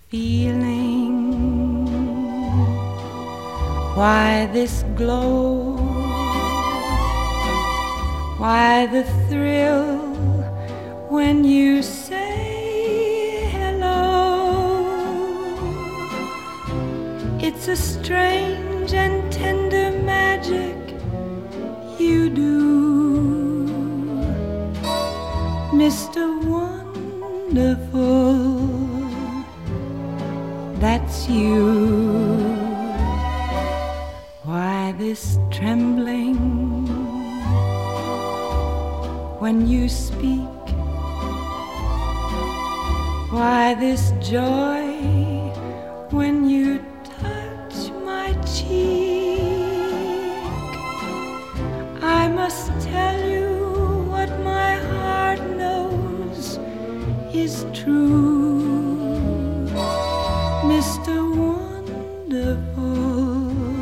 feeling? Why this glow? Why the thrill when you say hello? It's a strange and tender magic you do, Mr. Wonderful, that's you. Why this trembling when you speak? Why this joy when you touch my cheek? I must tell you what my heart knows is true, Mr. Wonderful,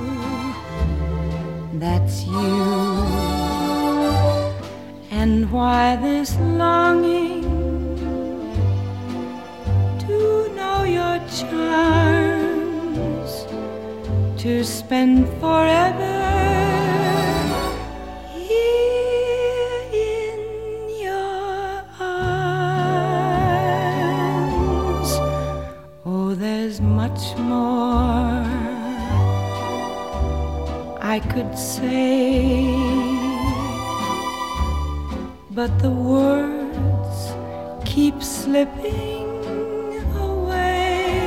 that's you. And why this longing to know your charms, to spend forever here in your arms? Oh, there's much more I could say, but the words keep slipping away,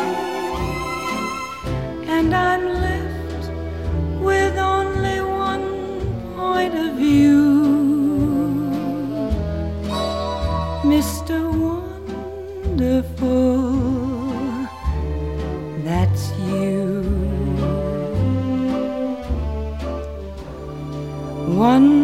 and I'm left with only one point of view, Mr. Wonderful, that's you. One